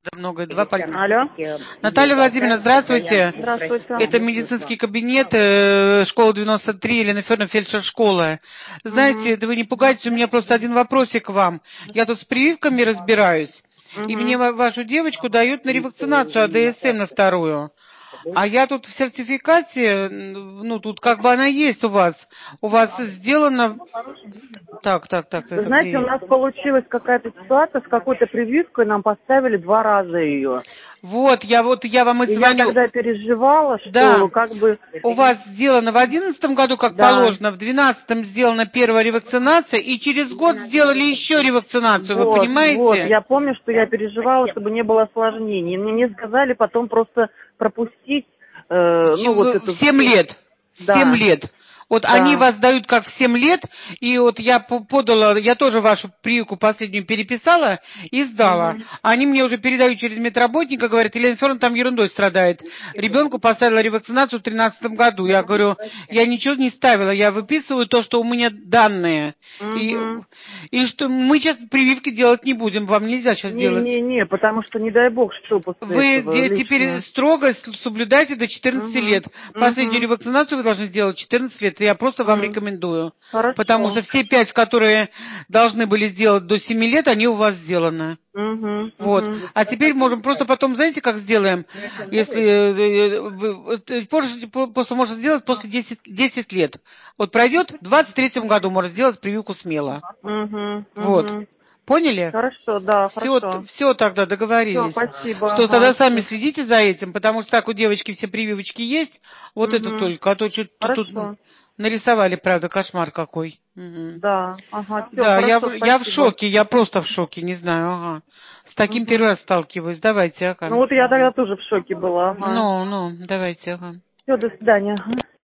Да много, два пальца. Алло. Наталья Владимировна, здравствуйте. Здравствуйте. Это медицинский кабинет, школа 93, Елена Федоровна, фельдшер-школа. Знаете, да вы не пугайтесь, у меня просто один вопросик к вам. Я тут с прививками разбираюсь, и мне вашу девочку дают на ревакцинацию АДСМ на вторую. А я тут в сертификате, ну, тут как бы она есть у вас. У вас сделано... Так, Вы это знаете, у где? нас получилась какая-то ситуация с какой-то прививкой, нам поставили 2 раза ее. Вот, я вам и И я звоню. тогда переживала, Да, что как бы... у вас сделано в 2011 году, как Да, положено, в 2012 сделана первая ревакцинация, и через год сделали еще ревакцинацию, вы вот, понимаете? я помню, что я переживала, чтобы не было осложнений. Мне сказали потом просто пропустить, ну, вот В эту... 7 лет. В 7 Да, лет. Вот они да. вас дают как в 7 лет, и вот я подала, я тоже вашу прививку последнюю переписала и сдала. Мгм. Они мне уже передают через медработника, говорят, Елена Федоровна там ерундой страдает. Ребенку поставила ревакцинацию в 2013 году. Я говорю, я ничего не ставила, я выписываю то, что у меня данные. И, Мгм. и что мы сейчас прививки делать не будем, вам нельзя сейчас делать. Не, потому что не дай бог, что после Вы этого теперь лишнее. строго соблюдайте до 14 Угу, лет. Последнюю угу, ревакцинацию вы должны сделать в 14 лет. Я просто вам рекомендую. Потому Хорошо. что все 5, которые должны были сделать до 7 лет, они у вас сделаны. Угу, Вот. угу. А теперь можем просто потом, знаете, как сделаем? Если просто можно сделать после 10 лет. Вот пройдет, в 23-м году можно сделать прививку смело. Угу, Вот. угу. Поняли? Хорошо, да, хорошо. Все тогда Все, договорились. спасибо, Что тогда ага. сами следите за этим, потому что так у девочки все прививочки есть. Вот это Угу. только, а то что-то тут Хорошо. нарисовали, правда, кошмар какой. Мгм. Да, ага, все, Да, хорошо, я в спасибо. шоке, я просто в шоке, не знаю, ага. С таким первый Угу. раз сталкиваюсь. Давайте, Ну ага. вот я тогда тоже в шоке была, ага. Ну, давайте, ага. Все, до свидания. Ага.